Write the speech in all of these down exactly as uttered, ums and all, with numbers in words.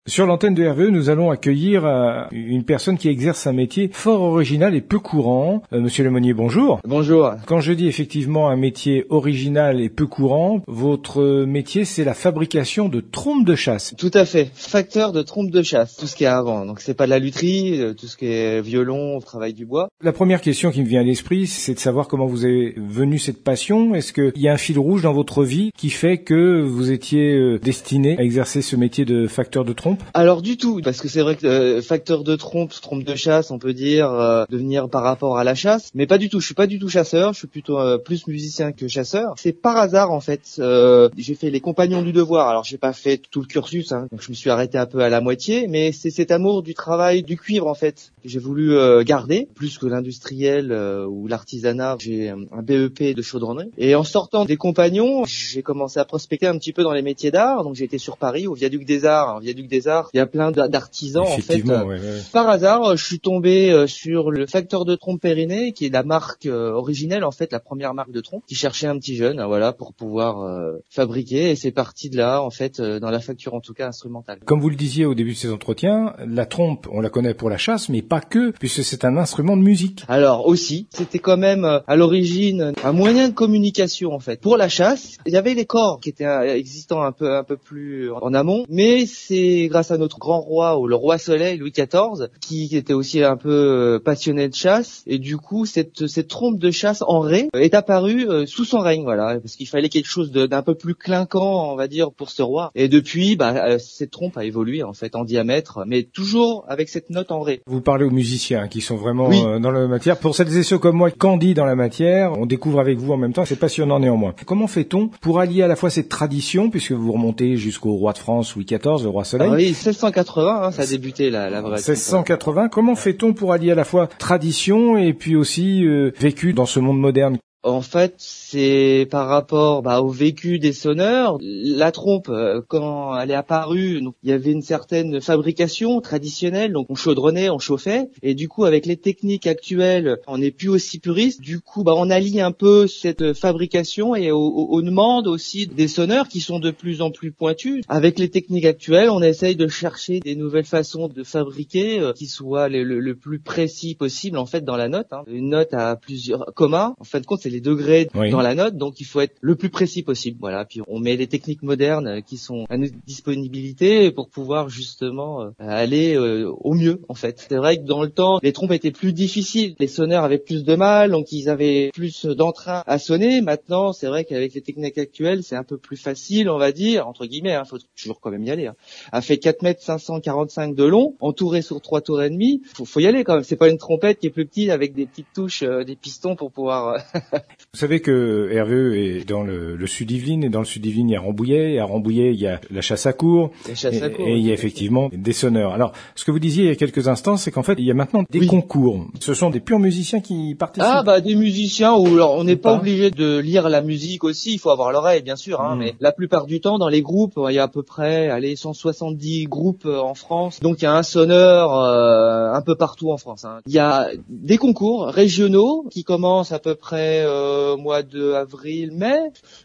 Sur l'antenne de R V E, nous allons accueillir euh, une personne qui exerce un métier fort original et peu courant. Euh, Monsieur Lemonnier, bonjour. Bonjour. Quand je dis effectivement un métier original et peu courant, votre métier, c'est la fabrication de trompes de chasse. Tout à fait. Facteur de trompes de chasse, tout ce qui est avant. Donc c'est pas de la lutherie, tout ce qui est violon, travail du bois. La première question qui me vient à l'esprit, c'est de savoir comment vous est venue cette passion. Est-ce qu'il y a un fil rouge dans votre vie qui fait que vous étiez destiné à exercer ce métier de facteur de trompes? Alors du tout, parce que c'est vrai que euh, facteur de trompe, trompe de chasse, on peut dire euh, devenir par rapport à la chasse, mais pas du tout. Je suis pas du tout chasseur, je suis plutôt euh, plus musicien que chasseur. C'est par hasard en fait. Euh, j'ai fait les Compagnons du Devoir. Alors j'ai pas fait tout le cursus, hein, donc je me suis arrêté un peu à la moitié, mais c'est cet amour du travail du cuivre en fait que j'ai voulu euh, garder, plus que l'industriel euh, ou l'artisanat. J'ai un B E P de chaudronnerie. Et en sortant des Compagnons, j'ai commencé à prospecter un petit peu dans les métiers d'art. Donc j'ai été sur Paris au Viaduc des Arts, au Viaduc des Arts. Il y a plein d'artisans en fait. Ouais, ouais. Par hasard, je suis tombé sur le facteur de trompe Périnée, qui est la marque euh, originelle en fait, la première marque de trompe, qui cherchait un petit jeune, hein, voilà, pour pouvoir euh, fabriquer. Et c'est parti de là en fait, euh, dans la facture en tout cas instrumentale. Comme vous le disiez au début de ces entretiens, la trompe, on la connaît pour la chasse, mais pas que, puisque c'est un instrument de musique. Alors aussi, c'était quand même euh, à l'origine un moyen de communication en fait. Pour la chasse, il y avait les corps qui étaient euh, existants un peu un peu plus en amont, mais c'est grâce à notre grand roi, ou le roi Soleil, Louis quatorze, qui était aussi un peu passionné de chasse, et du coup cette cette trompe de chasse en raie est apparue euh, sous son règne, voilà, parce qu'il fallait quelque chose de, d'un peu plus clinquant, on va dire, pour ce roi. Et depuis, bah euh, cette trompe a évolué en fait en diamètre, mais toujours avec cette note en raie. Vous parlez aux musiciens qui sont vraiment oui. euh, dans la matière. Pour celles et ceux comme moi, candid dans la matière, on découvre avec vous en même temps. C'est passionnant néanmoins. Comment fait-on pour allier à la fois cette tradition, puisque vous remontez jusqu'au roi de France Louis quatorze, le roi Soleil? Ah oui, seize cent quatre-vingts, hein, ça a débuté la, la vraie. seize cent quatre-vingts. Comment fait-on pour allier à la fois tradition et puis aussi euh, vécu dans ce monde moderne? En fait, c'est par rapport bah, au vécu des sonneurs. La trompe, euh, quand elle est apparue, donc, il y avait une certaine fabrication traditionnelle, donc on chaudronnait, on chauffait, et du coup, avec les techniques actuelles, on n'est plus aussi puriste. Du coup, bah, on allie un peu cette fabrication et aux demandes aussi des sonneurs qui sont de plus en plus pointus. Avec les techniques actuelles, on essaye de chercher des nouvelles façons de fabriquer euh, qui soient le, le, le plus précis possible en fait dans la note. Hein. Une note a plusieurs commas. En fin de compte, c'est les degrés oui. dans la note, donc il faut être le plus précis possible. Voilà. Puis on met les techniques modernes qui sont à notre disponibilité pour pouvoir justement euh, aller euh, au mieux en fait. C'est vrai que dans le temps, les trompes étaient plus difficiles, les sonneurs avaient plus de mal, donc ils avaient plus d'entrain à sonner. Maintenant, c'est vrai qu'avec les techniques actuelles, c'est un peu plus facile, on va dire, entre guillemets, hein, faut toujours quand même y aller. Hein. A fait quatre mètres cinq cent quarante-cinq de long, entouré sur trois tours et demi. Faut, faut y aller quand même. C'est pas une trompette qui est plus petite avec des petites touches, euh, des pistons pour pouvoir. Vous savez que R V E est dans le, le Sud-Yvelines, et dans le Sud-Yvelines, il y a Rambouillet, et à Rambouillet, il y a la chasse à courre, chasse à cour, et, et il y a effectivement des sonneurs. Alors, ce que vous disiez il y a quelques instants, c'est qu'en fait, il y a maintenant des oui. concours. Ce sont des purs musiciens qui participent. Ah, bah, des musiciens, ou alors, on n'est pas, pas obligé de lire la musique aussi, il faut avoir l'oreille, bien sûr, hein, mmh. mais la plupart du temps, dans les groupes, il y a à peu près, allez, cent soixante-dix groupes en France, donc il y a un sonneur euh, un peu partout en France. Hein. Il y a des concours régionaux qui commencent à peu près euh, au mois de avril, mai,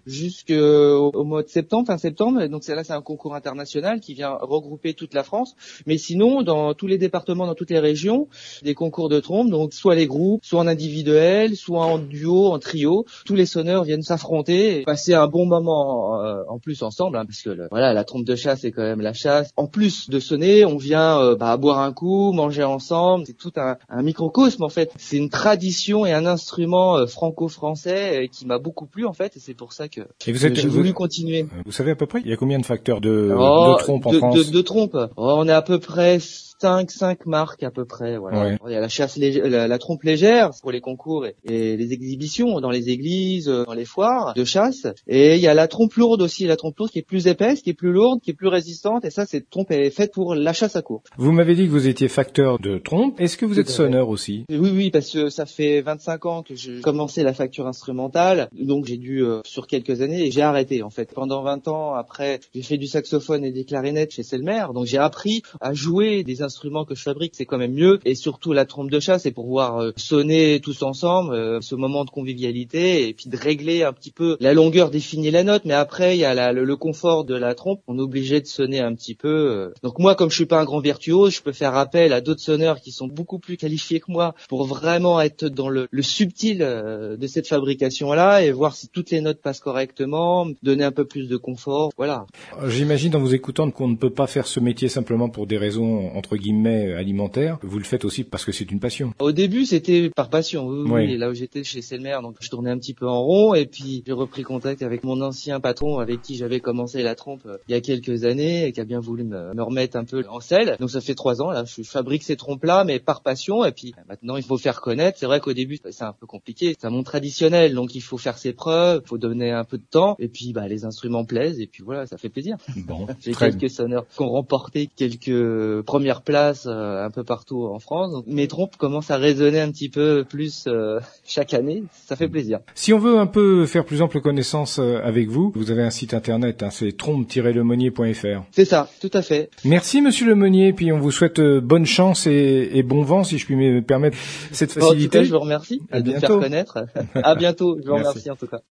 jusqu'au au mois de septembre, fin septembre. Donc c'est là, c'est un concours international qui vient regrouper toute la France. Mais sinon, dans tous les départements, dans toutes les régions, des concours de trompe. Donc soit les groupes, soit en individuel, soit en duo, en trio. Tous les sonneurs viennent s'affronter et passer un bon moment euh, en plus ensemble, hein, parce que le, voilà, la trompe de chasse c'est quand même la chasse. En plus de sonner, on vient euh, bah, boire un coup, manger ensemble. C'est tout un, un microcosme en fait. C'est une tradition et un instrument euh, franco-français euh, qui m'a beaucoup plu en fait, et c'est pour ça que, et vous êtes, que j'ai voulu vous, continuer. Vous savez à peu près, il y a combien de facteurs de, oh, de trompe en de, France? De, de trompe. Oh, on est à peu près cinq, cinq marques à peu près. Voilà. Ouais. Il y a la chasse légère, la, la trompe légère pour les concours et, et les exhibitions dans les églises, dans les foires de chasse. Et il y a la trompe lourde aussi, la trompe lourde qui est plus épaisse, qui est plus lourde, qui est plus résistante. Et ça, cette trompe est faite pour la chasse à courre. Vous m'avez dit que vous étiez facteur de trompe. Est-ce que vous êtes sonneur aussi? Oui, oui, parce que ça fait vingt-cinq ans que j'ai commencé la facture instrumentale. Donc j'ai dû euh, sur quelques années et j'ai arrêté en fait. Pendant vingt ans après, j'ai fait du saxophone et des clarinettes chez Selmer. Donc j'ai appris à jouer des instruments instruments que je fabrique, c'est quand même mieux. Et surtout la trompe de chat, c'est pour pouvoir euh, sonner tous ensemble, euh, ce moment de convivialité, et puis de régler un petit peu la longueur, définir la note. Mais après, il y a la, le, le confort de la trompe. On est obligé de sonner un petit peu. Euh. Donc moi, comme je suis pas un grand virtuose, je peux faire appel à d'autres sonneurs qui sont beaucoup plus qualifiés que moi pour vraiment être dans le, le subtil euh, de cette fabrication-là et voir si toutes les notes passent correctement, donner un peu plus de confort. Voilà. J'imagine en vous écoutant qu'on ne peut pas faire ce métier simplement pour des raisons entre guillemets alimentaires. Vous le faites aussi parce que c'est une passion. Au début, c'était par passion. Oui, oui. oui. Là où j'étais chez Selmer, donc je tournais un petit peu en rond et puis j'ai repris contact avec mon ancien patron avec qui j'avais commencé la trompe euh, il y a quelques années et qui a bien voulu me, me remettre un peu en selle. Donc ça fait trois ans là, je fabrique ces trompes-là, mais par passion. Et puis maintenant, il faut faire connaître. C'est vrai qu'au début, c'est un peu compliqué. C'est un monde traditionnel, donc il faut faire ses preuves, il faut donner un peu de temps. Et puis bah les instruments plaisent et puis voilà, ça fait plaisir. Bon, j'ai quelques sonneurs qui ont remporté quelques premières places euh, un peu partout en France. Donc mes trompes commencent à résonner un petit peu plus euh, chaque année. Ça fait plaisir. Si on veut un peu faire plus ample connaissance avec vous, vous avez un site internet, hein, c'est trompe tiret lemonnier point f r. C'est ça, tout à fait. Merci Monsieur Lemonnier, puis on vous souhaite bonne chance et, et bon vent, si je puis me permettre cette facilité. En tout cas, je vous remercie à de bientôt. me faire connaître. À bientôt. Je vous Merci. remercie en tout cas.